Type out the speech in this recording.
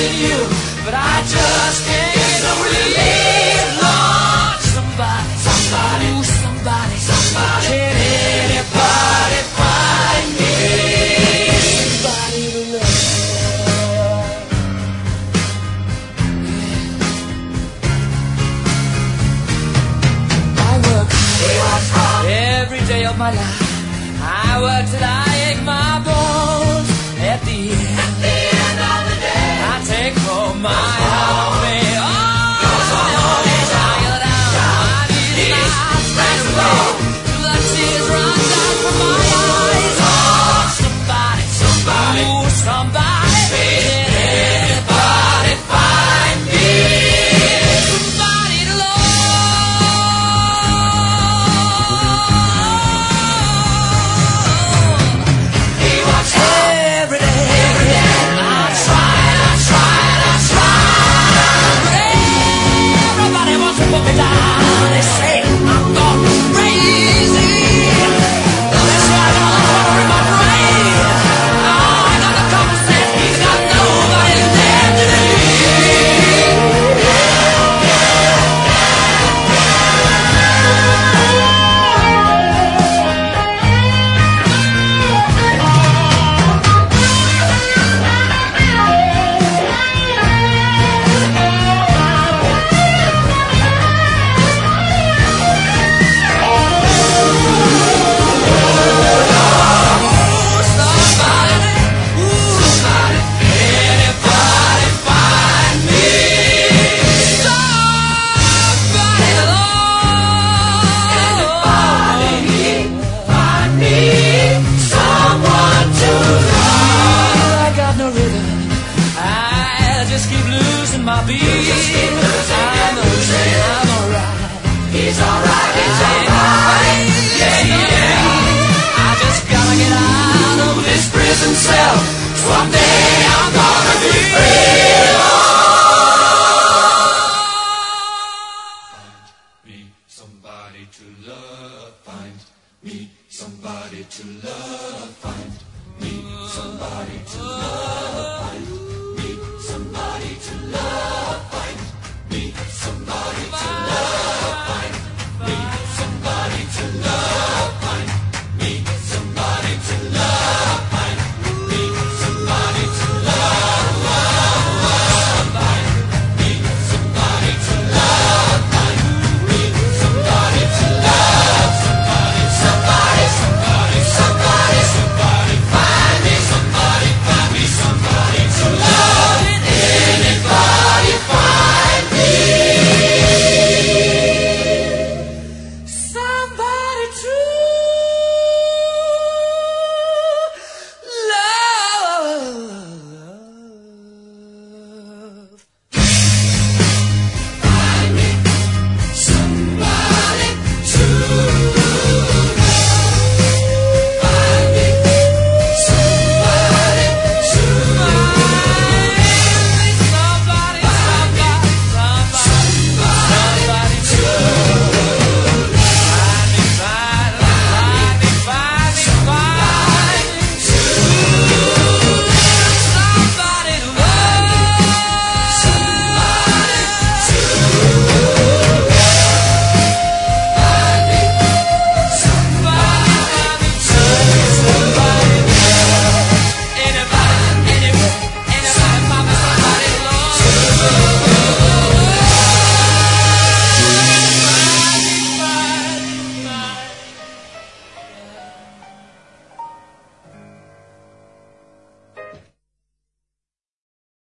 than you, but I just can't get no relief. Lord, somebody, somebody, ooh, somebody, somebody, can anybody find me somebody to love? I work every day of my life. I work till I ache my bones. At the end of the day, I take home my half pay. Oh, tired out, my knees press low till the tears run down from my eyes. Oh, somebody, somebody, ooh, somebody, can anybody find me somebody to love? Every day, I try, but everybody wants to put me down. They say I'm gone crazy. They say I got a lot of water in my brain. Oh, I got the common sense, he's got nobody left to my beat. I'm alright. He's alright, he's alright. Yeah, yeah. I just gotta get out of this prison cell. Someday I'm gonna be free. Find me somebody to love. Find me somebody to love. Find me somebody to love.